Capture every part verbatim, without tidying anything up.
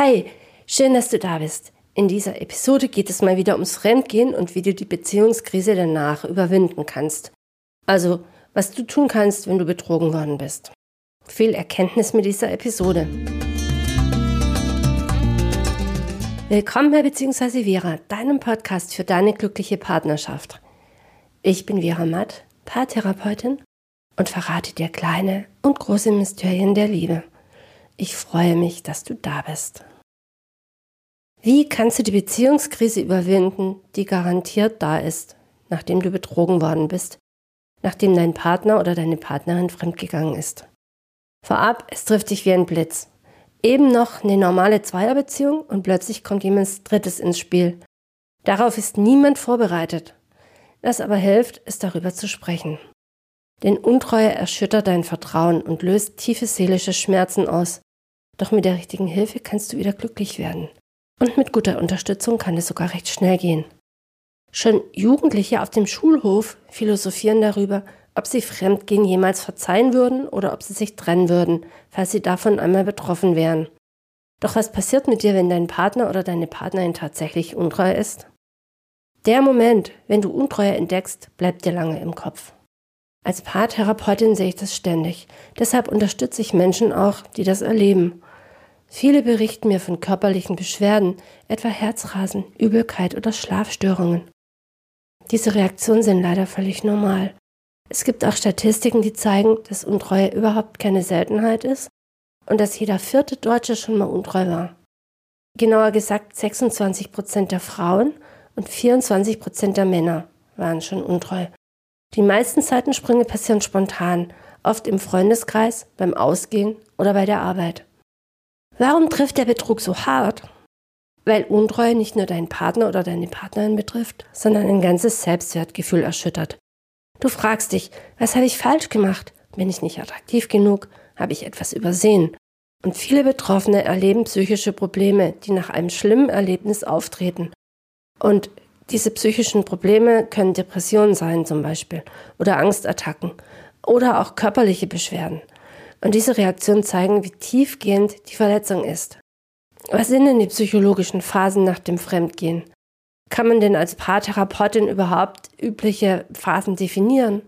Hi, schön, dass du da bist. In dieser Episode geht es mal wieder ums Fremdgehen und wie du die Beziehungskrise danach überwinden kannst. Also, was du tun kannst, wenn du betrogen worden bist. Viel Erkenntnis mit dieser Episode. Willkommen bei Beziehungsweise Vera, deinem Podcast für deine glückliche Partnerschaft. Ich bin Vera Matt, Paartherapeutin und verrate dir kleine und große Mysterien der Liebe. Ich freue mich, dass du da bist. Wie kannst du die Beziehungskrise überwinden, die garantiert da ist, nachdem du betrogen worden bist, nachdem dein Partner oder deine Partnerin fremdgegangen ist? Vorab, es trifft dich wie ein Blitz. Eben noch eine normale Zweierbeziehung und plötzlich kommt jemand Drittes ins Spiel. Darauf ist niemand vorbereitet. Was aber hilft, ist darüber zu sprechen. Denn Untreue erschüttert dein Vertrauen und löst tiefe seelische Schmerzen aus. Doch mit der richtigen Hilfe kannst du wieder glücklich werden. Und mit guter Unterstützung kann es sogar recht schnell gehen. Schon Jugendliche auf dem Schulhof philosophieren darüber, ob sie Fremdgehen jemals verzeihen würden oder ob sie sich trennen würden, falls sie davon einmal betroffen wären. Doch was passiert mit dir, wenn dein Partner oder deine Partnerin tatsächlich untreu ist? Der Moment, wenn du Untreue entdeckst, bleibt dir lange im Kopf. Als Paartherapeutin sehe ich das ständig. Deshalb unterstütze ich Menschen auch, die das erleben. Viele berichten mir von körperlichen Beschwerden, etwa Herzrasen, Übelkeit oder Schlafstörungen. Diese Reaktionen sind leider völlig normal. Es gibt auch Statistiken, die zeigen, dass Untreue überhaupt keine Seltenheit ist und dass jeder vierte Deutsche schon mal untreu war. Genauer gesagt sechsundzwanzig Prozent der Frauen und vierundzwanzig Prozent der Männer waren schon untreu. Die meisten Seitensprünge passieren spontan, oft im Freundeskreis, beim Ausgehen oder bei der Arbeit. Warum trifft der Betrug so hart? Weil Untreue nicht nur deinen Partner oder deine Partnerin betrifft, sondern ein ganzes Selbstwertgefühl erschüttert. Du fragst dich, was habe ich falsch gemacht? Bin ich nicht attraktiv genug? Habe ich etwas übersehen? Und viele Betroffene erleben psychische Probleme, die nach einem schlimmen Erlebnis auftreten. Und diese psychischen Probleme können Depressionen sein zum Beispiel oder Angstattacken oder auch körperliche Beschwerden. Und diese Reaktionen zeigen, wie tiefgehend die Verletzung ist. Was sind denn die psychologischen Phasen nach dem Fremdgehen? Kann man denn als Paartherapeutin überhaupt übliche Phasen definieren?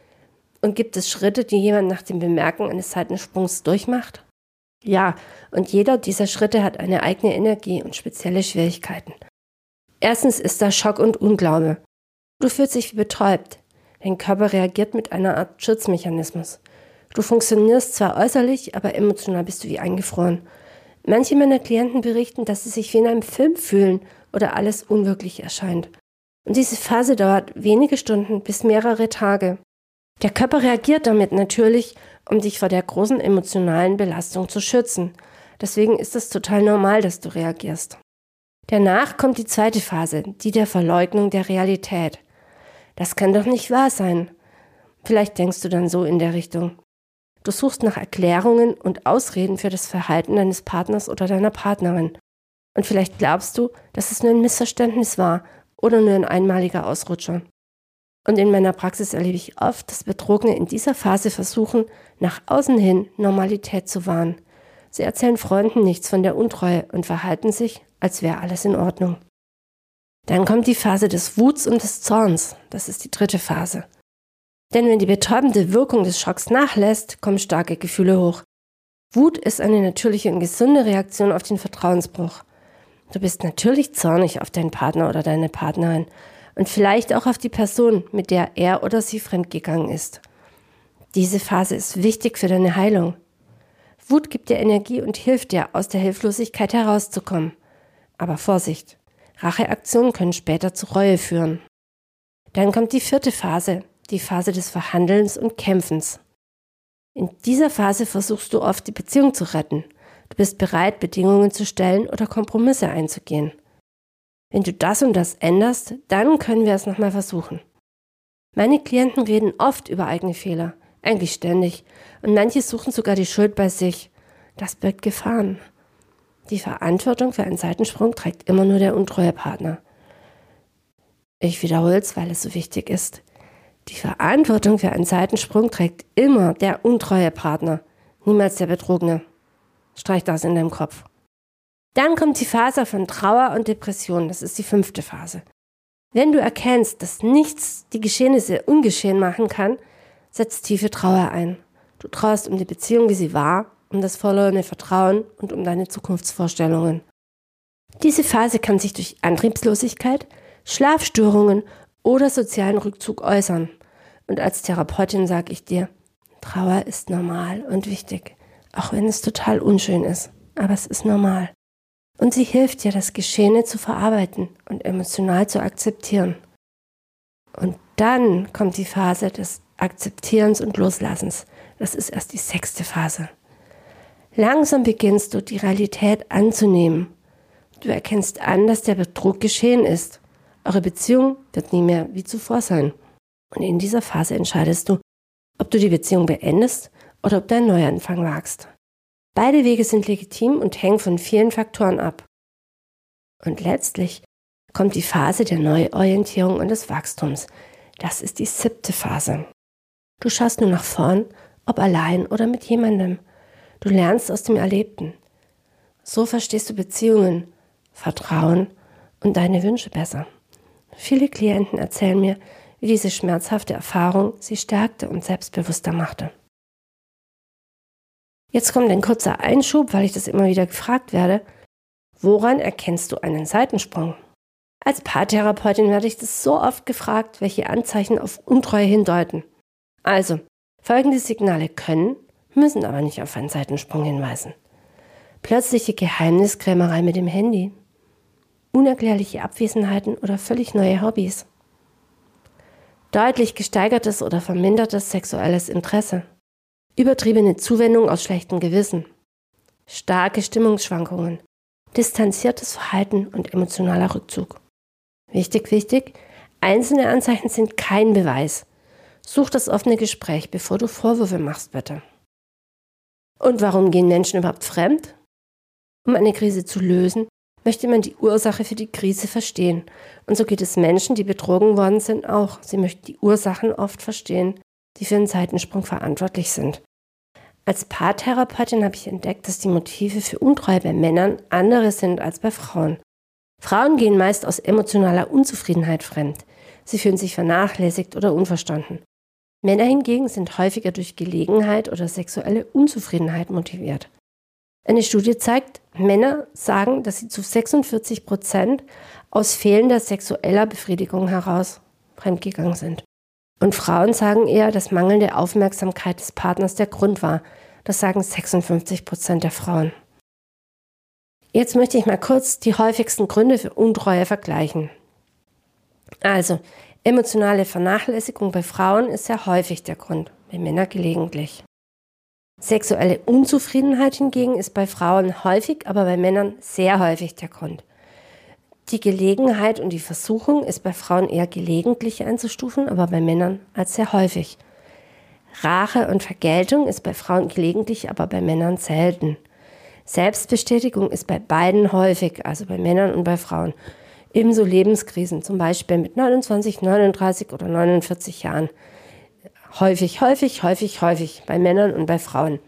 Und gibt es Schritte, die jemand nach dem Bemerken eines Seitensprungs durchmacht? Ja, und jeder dieser Schritte hat eine eigene Energie und spezielle Schwierigkeiten. Erstens ist da Schock und Unglaube. Du fühlst dich wie betäubt. Dein Körper reagiert mit einer Art Schutzmechanismus. Du funktionierst zwar äußerlich, aber emotional bist du wie eingefroren. Manche meiner Klienten berichten, dass sie sich wie in einem Film fühlen oder alles unwirklich erscheint. Und diese Phase dauert wenige Stunden bis mehrere Tage. Der Körper reagiert damit natürlich, um dich vor der großen emotionalen Belastung zu schützen. Deswegen ist es total normal, dass du reagierst. Danach kommt die zweite Phase, die der Verleugnung der Realität. Das kann doch nicht wahr sein. Vielleicht denkst du dann so in der Richtung. Du suchst nach Erklärungen und Ausreden für das Verhalten deines Partners oder deiner Partnerin. Und vielleicht glaubst du, dass es nur ein Missverständnis war oder nur ein einmaliger Ausrutscher. Und in meiner Praxis erlebe ich oft, dass Betrogene in dieser Phase versuchen, nach außen hin Normalität zu wahren. Sie erzählen Freunden nichts von der Untreue und verhalten sich, als wäre alles in Ordnung. Dann kommt die Phase des Wuts und des Zorns. Das ist die dritte Phase. Denn wenn die betäubende Wirkung des Schocks nachlässt, kommen starke Gefühle hoch. Wut ist eine natürliche und gesunde Reaktion auf den Vertrauensbruch. Du bist natürlich zornig auf deinen Partner oder deine Partnerin und vielleicht auch auf die Person, mit der er oder sie fremdgegangen ist. Diese Phase ist wichtig für deine Heilung. Wut gibt dir Energie und hilft dir, aus der Hilflosigkeit herauszukommen. Aber Vorsicht, Racheaktionen können später zu Reue führen. Dann kommt die vierte Phase, die Phase des Verhandelns und Kämpfens. In dieser Phase versuchst du oft, die Beziehung zu retten. Du bist bereit, Bedingungen zu stellen oder Kompromisse einzugehen. Wenn du das und das änderst, dann können wir es nochmal versuchen. Meine Klienten reden oft über eigene Fehler, eigentlich ständig, und manche suchen sogar die Schuld bei sich. Das birgt Gefahren. Die Verantwortung für einen Seitensprung trägt immer nur der untreue Partner. Ich wiederhole es, weil es so wichtig ist. Die Verantwortung für einen Seitensprung trägt immer der untreue Partner, niemals der Betrogene. Streich das in deinem Kopf. Dann kommt die Phase von Trauer und Depression, das ist die fünfte Phase. Wenn du erkennst, dass nichts die Geschehnisse ungeschehen machen kann, setzt tiefe Trauer ein. Du trauerst um die Beziehung, wie sie war, um das verlorene Vertrauen und um deine Zukunftsvorstellungen. Diese Phase kann sich durch Antriebslosigkeit, Schlafstörungen oder sozialen Rückzug äußern. Und als Therapeutin sage ich dir, Trauer ist normal und wichtig, auch wenn es total unschön ist, aber es ist normal. Und sie hilft dir, das Geschehene zu verarbeiten und emotional zu akzeptieren. Und dann kommt die Phase des Akzeptierens und Loslassens. Das ist erst die sechste Phase. Langsam beginnst du, die Realität anzunehmen. Du erkennst an, dass der Betrug geschehen ist. Eure Beziehung wird nie mehr wie zuvor sein. Und in dieser Phase entscheidest du, ob du die Beziehung beendest oder ob du einen Neuanfang wagst. Beide Wege sind legitim und hängen von vielen Faktoren ab. Und letztlich kommt die Phase der Neuorientierung und des Wachstums. Das ist die siebte Phase. Du schaust nur nach vorn, ob allein oder mit jemandem. Du lernst aus dem Erlebten. So verstehst du Beziehungen, Vertrauen und deine Wünsche besser. Viele Klienten erzählen mir, wie diese schmerzhafte Erfahrung sie stärkte und selbstbewusster machte. Jetzt kommt ein kurzer Einschub, weil ich das immer wieder gefragt werde. Woran erkennst du einen Seitensprung? Als Paartherapeutin werde ich das so oft gefragt, welche Anzeichen auf Untreue hindeuten. Also, folgende Signale können, müssen aber nicht auf einen Seitensprung hinweisen. Plötzliche Geheimniskrämerei mit dem Handy, unerklärliche Abwesenheiten oder völlig neue Hobbys, deutlich gesteigertes oder vermindertes sexuelles Interesse, übertriebene Zuwendung aus schlechtem Gewissen, starke Stimmungsschwankungen, distanziertes Verhalten und emotionaler Rückzug. Wichtig, wichtig, einzelne Anzeichen sind kein Beweis. Such das offene Gespräch, bevor du Vorwürfe machst, bitte. Und warum gehen Menschen überhaupt fremd? Um eine Krise zu lösen, möchte man die Ursache für die Krise verstehen. Und so geht es Menschen, die betrogen worden sind, auch. Sie möchten die Ursachen oft verstehen, die für einen Seitensprung verantwortlich sind. Als Paartherapeutin habe ich entdeckt, dass die Motive für Untreue bei Männern andere sind als bei Frauen. Frauen gehen meist aus emotionaler Unzufriedenheit fremd. Sie fühlen sich vernachlässigt oder unverstanden. Männer hingegen sind häufiger durch Gelegenheit oder sexuelle Unzufriedenheit motiviert. Eine Studie zeigt, Männer sagen, dass sie zu sechsundvierzig Prozent aus fehlender sexueller Befriedigung heraus fremdgegangen sind. Und Frauen sagen eher, dass mangelnde Aufmerksamkeit des Partners der Grund war. Das sagen sechsundfünfzig Prozent der Frauen. Jetzt möchte ich mal kurz die häufigsten Gründe für Untreue vergleichen. Also, emotionale Vernachlässigung bei Frauen ist sehr häufig der Grund, bei Männern gelegentlich. Sexuelle Unzufriedenheit hingegen ist bei Frauen häufig, aber bei Männern sehr häufig der Grund. Die Gelegenheit und die Versuchung ist bei Frauen eher gelegentlich einzustufen, aber bei Männern als sehr häufig. Rache und Vergeltung ist bei Frauen gelegentlich, aber bei Männern selten. Selbstbestätigung ist bei beiden häufig, also bei Männern und bei Frauen. Ebenso Lebenskrisen, zum Beispiel mit neunundzwanzig, neununddreißig oder neunundvierzig Jahren. Häufig, häufig, häufig, häufig bei Männern und bei Frauen.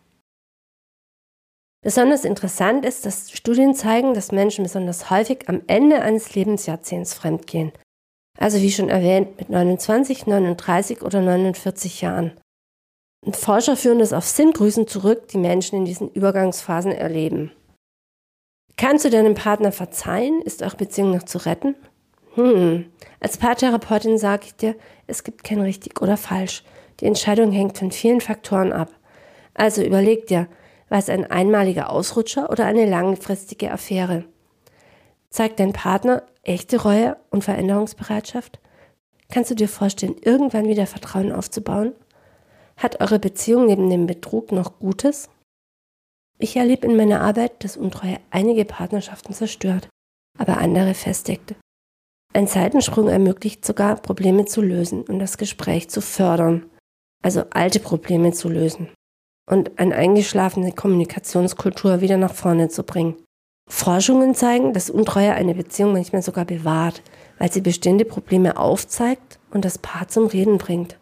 Besonders interessant ist, dass Studien zeigen, dass Menschen besonders häufig am Ende eines Lebensjahrzehnts fremdgehen. Also wie schon erwähnt, mit neunundzwanzig, neununddreißig oder neunundvierzig Jahren. Und Forscher führen das auf Sinngrößen zurück, die Menschen in diesen Übergangsphasen erleben. Kannst du deinem Partner verzeihen? Ist eure Beziehung noch zu retten? Hm. Als Paartherapeutin sage ich dir, es gibt kein richtig oder falsch. Die Entscheidung hängt von vielen Faktoren ab. Also überleg dir, war es ein einmaliger Ausrutscher oder eine langfristige Affäre? Zeigt dein Partner echte Reue und Veränderungsbereitschaft? Kannst du dir vorstellen, irgendwann wieder Vertrauen aufzubauen? Hat eure Beziehung neben dem Betrug noch Gutes? Ich erlebe in meiner Arbeit, dass Untreue einige Partnerschaften zerstört, aber andere festigt. Ein Seitensprung ermöglicht sogar, Probleme zu lösen und das Gespräch zu fördern, also alte Probleme zu lösen und eine eingeschlafene Kommunikationskultur wieder nach vorne zu bringen. Forschungen zeigen, dass Untreue eine Beziehung manchmal sogar bewahrt, weil sie bestehende Probleme aufzeigt und das Paar zum Reden bringt.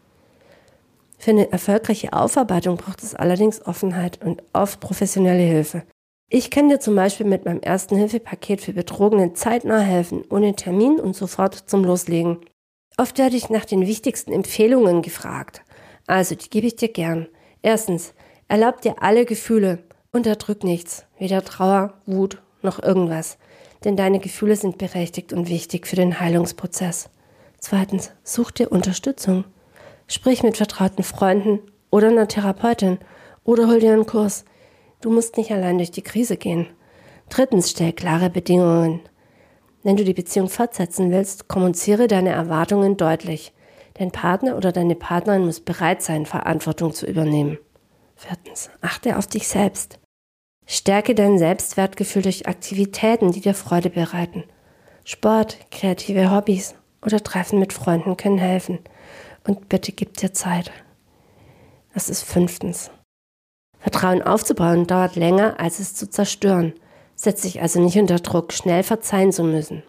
Für eine erfolgreiche Aufarbeitung braucht es allerdings Offenheit und oft professionelle Hilfe. Ich kann dir zum Beispiel mit meinem Erste-Hilfe-Paket für Betrogene zeitnah helfen, ohne Termin und sofort zum Loslegen. Oft werde ich nach den wichtigsten Empfehlungen gefragt. Also, die gebe ich dir gern. Erstens, erlaub dir alle Gefühle, unterdrück nichts, weder Trauer, Wut noch irgendwas. Denn deine Gefühle sind berechtigt und wichtig für den Heilungsprozess. Zweitens, such dir Unterstützung. Sprich mit vertrauten Freunden oder einer Therapeutin oder hol dir einen Kurs. Du musst nicht allein durch die Krise gehen. Drittens, stell klare Bedingungen. Wenn du die Beziehung fortsetzen willst, kommuniziere deine Erwartungen deutlich. Dein Partner oder deine Partnerin muss bereit sein, Verantwortung zu übernehmen. Viertens, achte auf dich selbst. Stärke dein Selbstwertgefühl durch Aktivitäten, die dir Freude bereiten. Sport, kreative Hobbys oder Treffen mit Freunden können helfen. Und bitte gib dir Zeit. Das ist fünftens. Vertrauen aufzubauen dauert länger, als es zu zerstören. Setz dich also nicht unter Druck, schnell verzeihen zu müssen.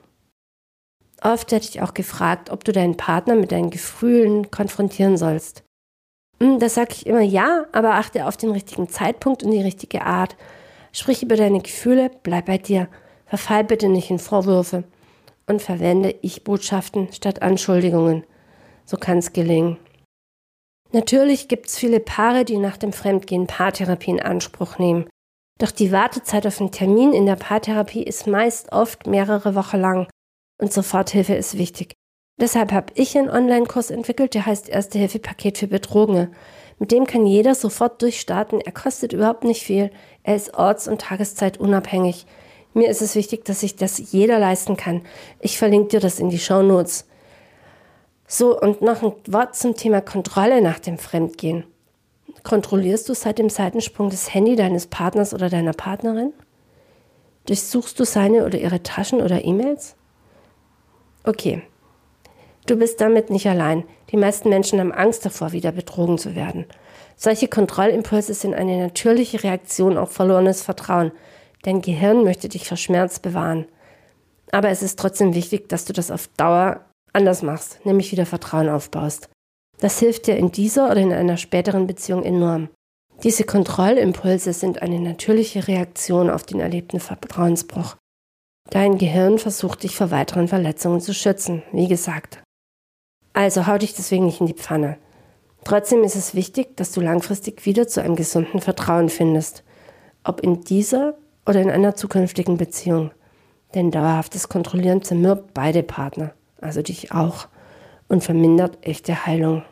Oft werde ich auch gefragt, ob du deinen Partner mit deinen Gefühlen konfrontieren sollst. Da sage ich immer ja, aber achte auf den richtigen Zeitpunkt und die richtige Art. Sprich über deine Gefühle, bleib bei dir. Verfall bitte nicht in Vorwürfe und verwende Ich-Botschaften statt Anschuldigungen. So kann es gelingen. Natürlich gibt es viele Paare, die nach dem Fremdgehen Paartherapie in Anspruch nehmen. Doch die Wartezeit auf einen Termin in der Paartherapie ist meist oft mehrere Wochen lang und Soforthilfe ist wichtig. Deshalb habe ich einen Online-Kurs entwickelt, der heißt Erste-Hilfe-Paket für Betrogene. Mit dem kann jeder sofort durchstarten. Er kostet überhaupt nicht viel. Er ist orts- und tageszeitunabhängig. Mir ist es wichtig, dass sich das jeder leisten kann. Ich verlinke dir das in die Shownotes. So, und noch ein Wort zum Thema Kontrolle nach dem Fremdgehen. Kontrollierst du seit dem Seitensprung das Handy deines Partners oder deiner Partnerin? Durchsuchst du seine oder ihre Taschen oder E-Mails? Okay, du bist damit nicht allein. Die meisten Menschen haben Angst davor, wieder betrogen zu werden. Solche Kontrollimpulse sind eine natürliche Reaktion auf verlorenes Vertrauen. Dein Gehirn möchte dich vor Schmerz bewahren. Aber es ist trotzdem wichtig, dass du das auf Dauer anders machst, nämlich wieder Vertrauen aufbaust. Das hilft dir in dieser oder in einer späteren Beziehung enorm. Diese Kontrollimpulse sind eine natürliche Reaktion auf den erlebten Vertrauensbruch. Dein Gehirn versucht, dich vor weiteren Verletzungen zu schützen, wie gesagt. Also hau dich deswegen nicht in die Pfanne. Trotzdem ist es wichtig, dass du langfristig wieder zu einem gesunden Vertrauen findest. Ob in dieser oder in einer zukünftigen Beziehung. Denn dauerhaftes Kontrollieren zermürbt beide Partner. Also dich auch, und vermindert echte Heilung.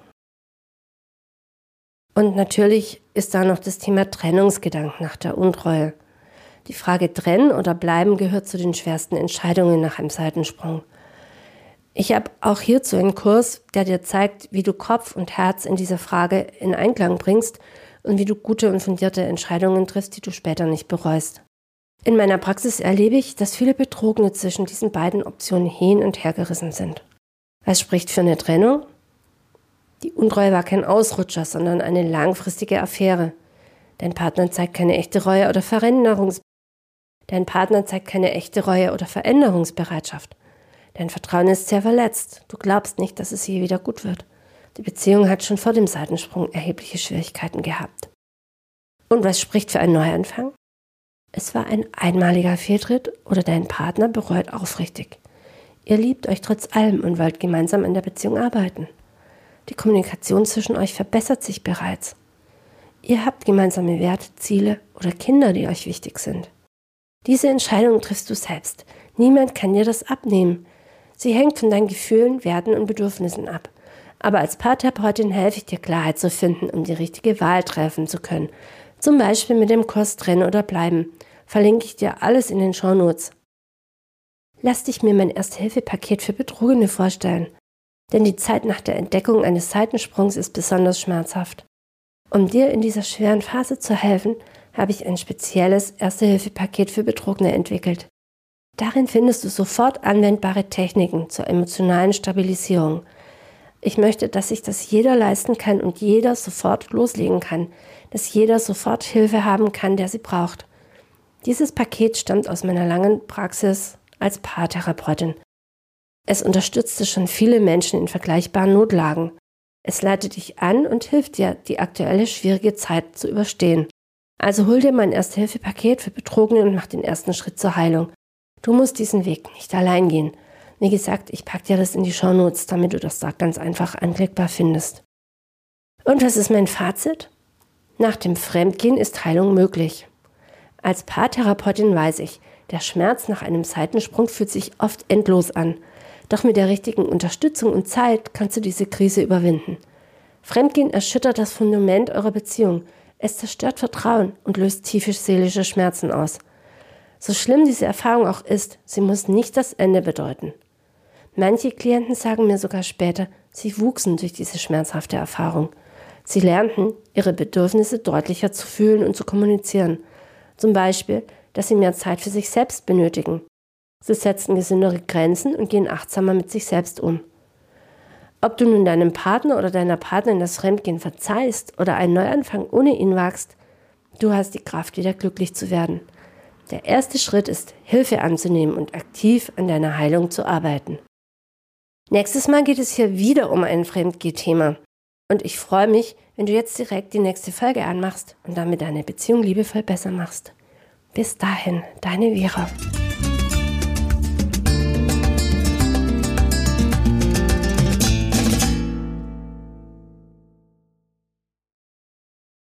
Und natürlich ist da noch das Thema Trennungsgedanken nach der Untreue. Die Frage trennen oder bleiben gehört zu den schwersten Entscheidungen nach einem Seitensprung. Ich habe auch hierzu einen Kurs, der dir zeigt, wie du Kopf und Herz in dieser Frage in Einklang bringst und wie du gute und fundierte Entscheidungen triffst, die du später nicht bereust. In meiner Praxis erlebe ich, dass viele Betrogene zwischen diesen beiden Optionen hin und her gerissen sind. Was spricht für eine Trennung? Die Untreue war kein Ausrutscher, sondern eine langfristige Affäre. Dein Partner zeigt keine echte Reue oder Veränderungs- Dein Partner zeigt keine echte Reue oder Veränderungsbereitschaft. Dein Vertrauen ist sehr verletzt. Du glaubst nicht, dass es je wieder gut wird. Die Beziehung hat schon vor dem Seitensprung erhebliche Schwierigkeiten gehabt. Und was spricht für einen Neuanfang? Es war ein einmaliger Fehltritt oder dein Partner bereut aufrichtig. Ihr liebt euch trotz allem und wollt gemeinsam an der Beziehung arbeiten. Die Kommunikation zwischen euch verbessert sich bereits. Ihr habt gemeinsame Werte, Ziele oder Kinder, die euch wichtig sind. Diese Entscheidung triffst du selbst. Niemand kann dir das abnehmen. Sie hängt von deinen Gefühlen, Werten und Bedürfnissen ab. Aber als Paartherapeutin helfe ich dir, Klarheit zu finden, um die richtige Wahl treffen zu können. Zum Beispiel mit dem Kurs Trennen oder Bleiben. Verlinke ich dir alles in den Shownotes. Lass dich mir mein Erste-Hilfe-Paket für Betrogene vorstellen. Denn die Zeit nach der Entdeckung eines Seitensprungs ist besonders schmerzhaft. Um dir in dieser schweren Phase zu helfen, habe ich ein spezielles Erste-Hilfe-Paket für Betrogene entwickelt. Darin findest du sofort anwendbare Techniken zur emotionalen Stabilisierung. Ich möchte, dass sich das jeder leisten kann und jeder sofort loslegen kann, dass jeder sofort Hilfe haben kann, der sie braucht. Dieses Paket stammt aus meiner langen Praxis als Paartherapeutin. Es unterstützte schon viele Menschen in vergleichbaren Notlagen. Es leitet dich an und hilft dir, die aktuelle schwierige Zeit zu überstehen. Also hol dir mein Erste-Hilfe-Paket für Betrogene und mach den ersten Schritt zur Heilung. Du musst diesen Weg nicht allein gehen. Wie gesagt, ich packe dir das in die Shownotes, damit du das da ganz einfach anklickbar findest. Und was ist mein Fazit? Nach dem Fremdgehen ist Heilung möglich. Als Paartherapeutin weiß ich, der Schmerz nach einem Seitensprung fühlt sich oft endlos an. Doch mit der richtigen Unterstützung und Zeit kannst du diese Krise überwinden. Fremdgehen erschüttert das Fundament eurer Beziehung. Es zerstört Vertrauen und löst tiefe seelische Schmerzen aus. So schlimm diese Erfahrung auch ist, sie muss nicht das Ende bedeuten. Manche Klienten sagen mir sogar später, sie wuchsen durch diese schmerzhafte Erfahrung. Sie lernten, ihre Bedürfnisse deutlicher zu fühlen und zu kommunizieren. Zum Beispiel, dass sie mehr Zeit für sich selbst benötigen. Sie setzen gesündere Grenzen und gehen achtsamer mit sich selbst um. Ob du nun deinem Partner oder deiner Partnerin das Fremdgehen verzeihst oder einen Neuanfang ohne ihn wagst, du hast die Kraft, wieder glücklich zu werden. Der erste Schritt ist, Hilfe anzunehmen und aktiv an deiner Heilung zu arbeiten. Nächstes Mal geht es hier wieder um ein Fremdgeh-Thema. Und ich freue mich, wenn du jetzt direkt die nächste Folge anmachst und damit deine Beziehung liebevoll besser machst. Bis dahin, deine Vera.